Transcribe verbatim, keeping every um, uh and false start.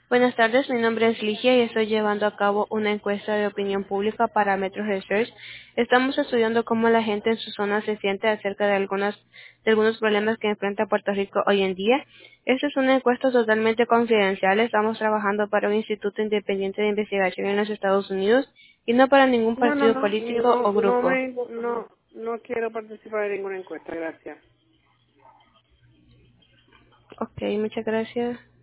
Buenas tardes, mi nombre es Ligia y estoy llevando a cabo una encuesta de opinión pública para Metro Research. Estamos estudiando cómo la gente en su zona se siente acerca de algunas de algunos problemas que enfrenta Puerto Rico hoy en día. Esta es una encuesta totalmente confidencial. Estamos trabajando para un instituto independiente de investigación en los Estados Unidos y no para ningún No, no, partido no, político no, o no grupo. me, no, no quiero participar de ninguna encuesta, gracias. Ok, muchas gracias.